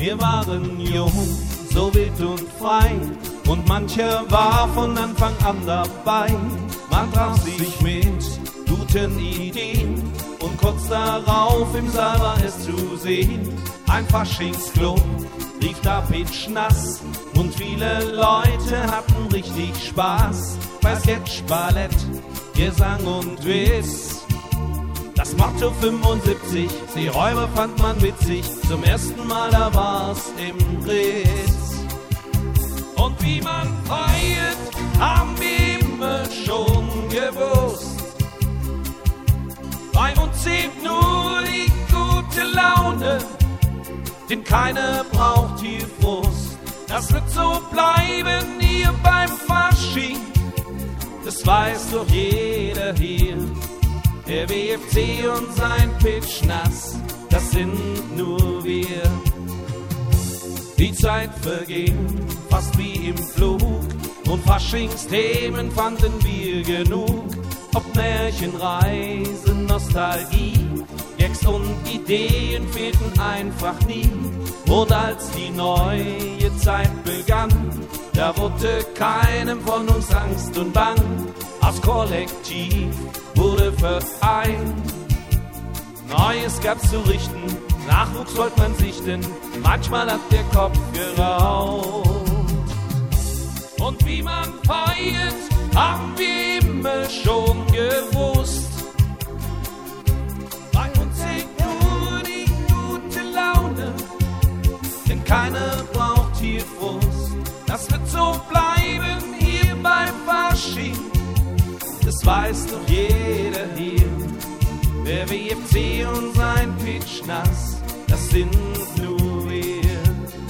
Wir waren jung, so wild und frei, und mancher war von Anfang an dabei. Man traf sich mit guten Ideen, und kurz darauf im Saal war es zu sehen. Ein Faschingsclub rief da pitschnass, und viele Leute hatten richtig Spaß. Bei Sketch, Ballett, Gesang und Witz. Das Motto 75, die Räuber fand man witzig, zum ersten Mal da war's im Ritz. Und wie man feiert, haben wir immer schon gewusst. Bei uns zählt nur die gute Laune, denn keiner braucht hier Frust. Das wird so bleiben hier beim Fasching, das weiß doch jeder hier. Der WFC und sein Pitschnass, das sind nur wir. Die Zeit vergeht fast wie im Flug, und Faschingsthemen fanden wir genug. Ob Märchen, Reisen, Nostalgie, Gags und Ideen fehlten einfach nie. Und als die neue Zeit begann, da wurde keinem von uns Angst und Bang. Aus Kollektiv wurde vereint, Neues gab's zu richten, Nachwuchs wollte man sichten, manchmal hat der Kopf geraucht. Und wie man feiert, haben wir immer schon gewusst. Bei uns zählt nur die gute Laune, denn keiner braucht hier Frust. Das wird so bleiben hier beim Fasching, das weiß doch jeder hier. Der WFC und sein Pitschnass, das sind nur wir.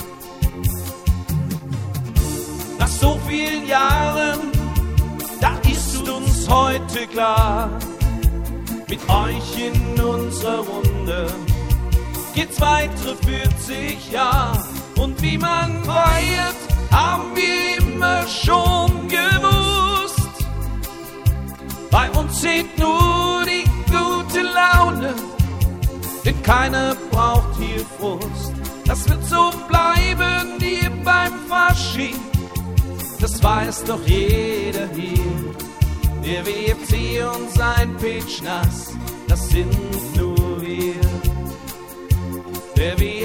Nach so vielen Jahren, da ist uns heute klar, mit euch in unserer Runde geht's weitere 40 Jahre. Und wie man feiert, haben wir immer schon gewusst. Bei uns zählt nur die gute Laune, denn keiner braucht hier Frust. Das wird so bleiben hier beim Fasching, das weiß doch jeder hier. Der WFC und sein Pitschnass, das sind nur wir. Der